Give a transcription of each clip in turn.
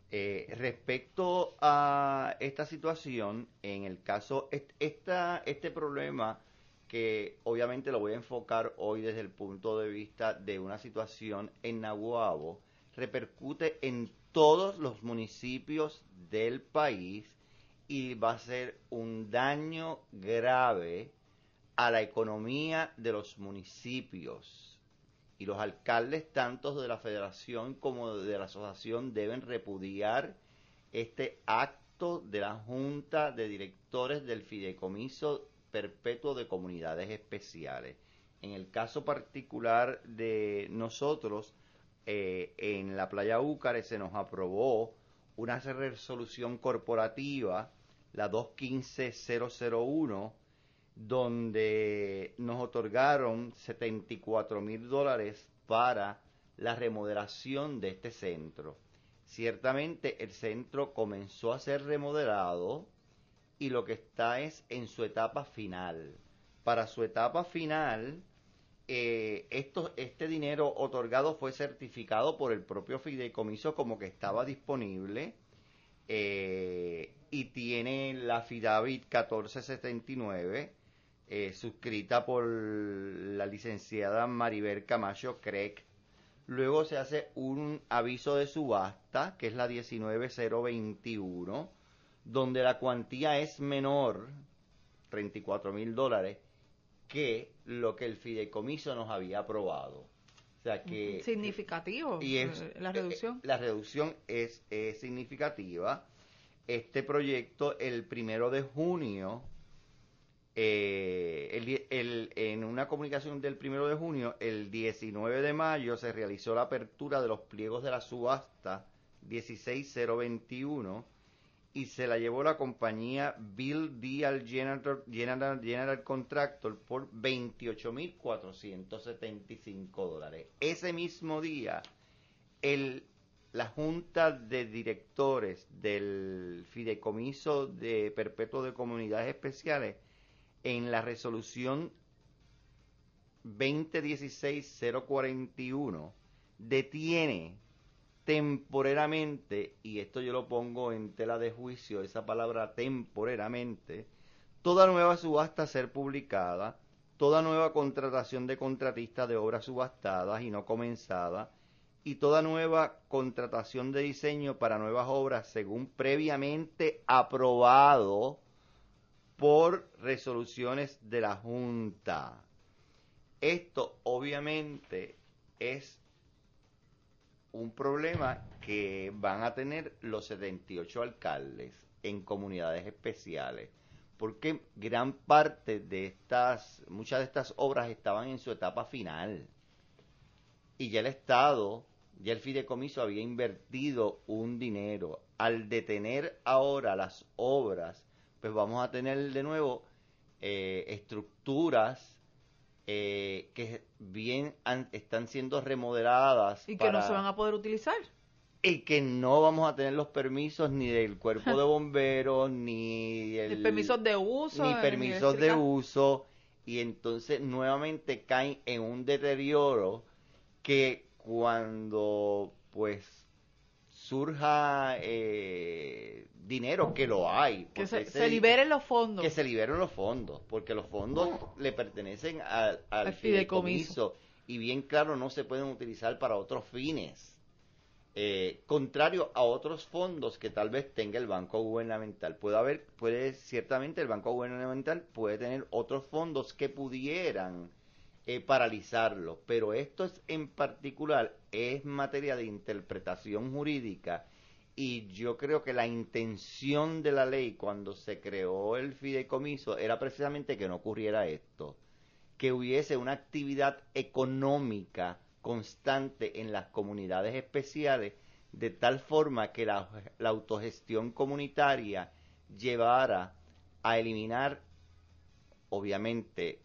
Respecto a esta situación, en el caso, este problema, que obviamente lo voy a enfocar hoy desde el punto de vista de una situación en Naguabo, repercute en todos los municipios del país y va a ser un daño grave a la economía de los municipios. Y los alcaldes, tanto de la federación como de la asociación, deben repudiar este acto de la Junta de Directores del Fideicomiso Perpetuo de Comunidades Especiales. En el caso particular de nosotros, en la playa Úcare se nos aprobó una resolución corporativa, la 215001, donde nos otorgaron $74,000 para la remodelación de este centro. Ciertamente el centro comenzó a ser remodelado y lo que está es en su etapa final. Para su etapa final, este dinero otorgado fue certificado por el propio fideicomiso como que estaba disponible, y tiene la affidavit 1479, suscrita por la licenciada Maribel Camacho Craig. Luego se hace un aviso de subasta, que es la 19021, donde la cuantía es menor, $34,000, que lo que el fideicomiso nos había aprobado. O sea que... Significativo, Y es, la reducción. la reducción es significativa. Este proyecto, el 1 de junio, en una comunicación del 1 de junio, el 19 de mayo se realizó la apertura de los pliegos de la subasta 16021 y se la llevó la compañía Bill Deal General Contractor por $28,475. Ese mismo día, el, la Junta de Directores del Fideicomiso de Perpetuo de Comunidades Especiales, en la resolución 2016-041, detiene temporalmente, y esto yo lo pongo en tela de juicio, esa palabra temporalmente, toda nueva subasta a ser publicada, toda nueva contratación de contratistas de obras subastadas y no comenzadas, y toda nueva contratación de diseño para nuevas obras según previamente aprobado por resoluciones de la Junta. Esto obviamente es un problema que van a tener los 78 alcaldes en comunidades especiales, porque gran parte de muchas de estas obras estaban en su etapa final y ya el Estado, ya el fideicomiso había invertido un dinero. Al detener ahora las obras, pues vamos a tener de nuevo estructuras que están siendo remodeladas Y que no se van a poder utilizar. y que no vamos a tener los permisos ni del cuerpo de bomberos ni Ni permisos de uso, ni ni permisos de eléctrica. uso, y entonces nuevamente caen en un deterioro que cuando pues surja dinero, que lo hay, Que porque se liberen los fondos. que se liberen los fondos, porque los fondos le pertenecen al Al fideicomiso. fideicomiso y bien claro no se pueden utilizar para otros fines, contrario a otros fondos que tal vez tenga el banco gubernamental. Ciertamente el banco gubernamental puede tener otros fondos que pudieran paralizarlo, pero esto es en particular es materia de interpretación jurídica, y yo creo que la intención de la ley cuando se creó el fideicomiso era precisamente que no ocurriera esto, que hubiese una actividad económica constante en las comunidades especiales, de tal forma que la autogestión comunitaria llevara a eliminar, obviamente,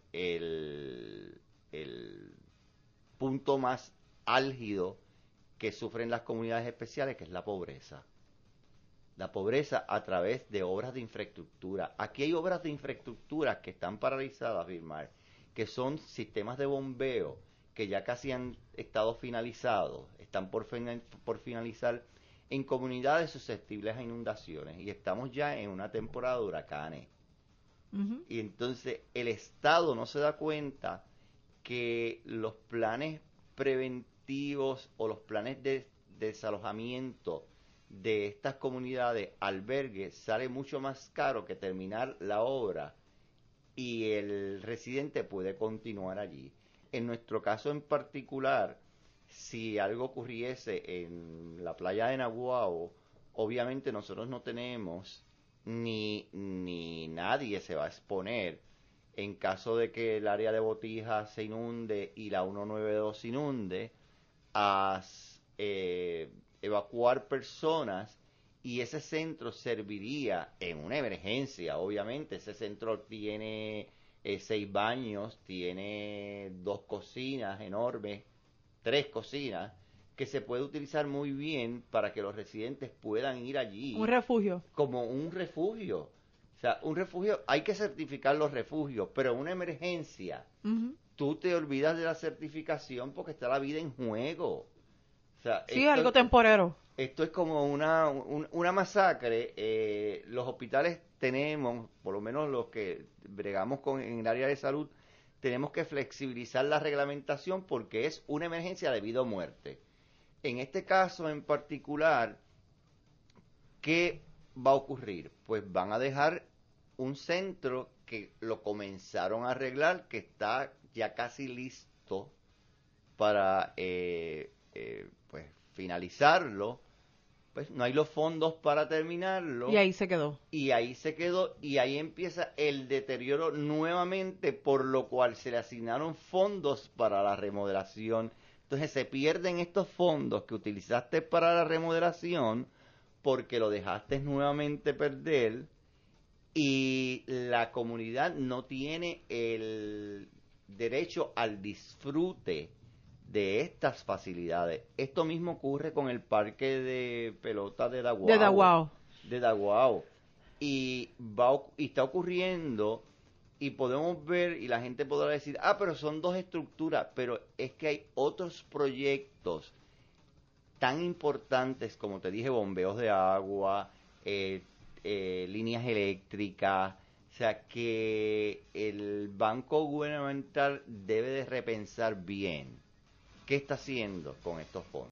el punto más álgido que sufren las comunidades especiales, que es la pobreza. La pobreza a través de obras de infraestructura. Aquí hay obras de infraestructura que están paralizadas, Vilmar, que son sistemas de bombeo que ya casi han estado finalizados, están por finalizar en comunidades susceptibles a inundaciones y estamos ya en una temporada de huracanes. Ujú. Y entonces el Estado no se da cuenta que los planes preventivos o los planes de desalojamiento de estas comunidades, albergues, sale mucho más caro que terminar la obra y el residente puede continuar allí. En nuestro caso en particular, si algo ocurriese en la playa de Naguabo, obviamente nosotros no tenemos ni nadie se va a exponer en caso de que el área de Botija se inunde y la 192 se inunde, a evacuar personas y ese centro serviría en una emergencia. Obviamente ese centro tiene 6 baños, tiene 2 cocinas enormes, 3 cocinas, que se puede utilizar muy bien para que los residentes puedan ir allí Un refugio. como un refugio. O sea, un refugio, hay que certificar los refugios, pero en una emergencia, Ujú. tú te olvidas de la certificación porque está la vida en juego. O sea, Sí, algo temporero. esto es como una masacre. Los hospitales tenemos, por lo menos los que bregamos en el área de salud, tenemos que flexibilizar la reglamentación porque es una emergencia de vida o muerte. En este caso en particular, ¿qué va a ocurrir? Pues van a dejar un centro que lo comenzaron a arreglar, que está ya casi listo para pues finalizarlo. Pues no hay los fondos para terminarlo. Y ahí se quedó. Y ahí se quedó y ahí empieza el deterioro nuevamente, por lo cual se le asignaron fondos para la remodelación. Entonces se pierden estos fondos que utilizaste para la remodelación porque lo dejaste nuevamente perder y la comunidad no tiene el derecho al disfrute de estas facilidades. Esto mismo ocurre con el parque de pelota de De Daguao. Daguao. Y está ocurriendo y podemos ver y la gente podrá decir, pero son 2 estructuras, pero es que hay otros proyectos tan importantes como te dije, bombeos de agua, líneas eléctricas, o sea que el banco gubernamental debe de repensar bien qué está haciendo con estos fondos.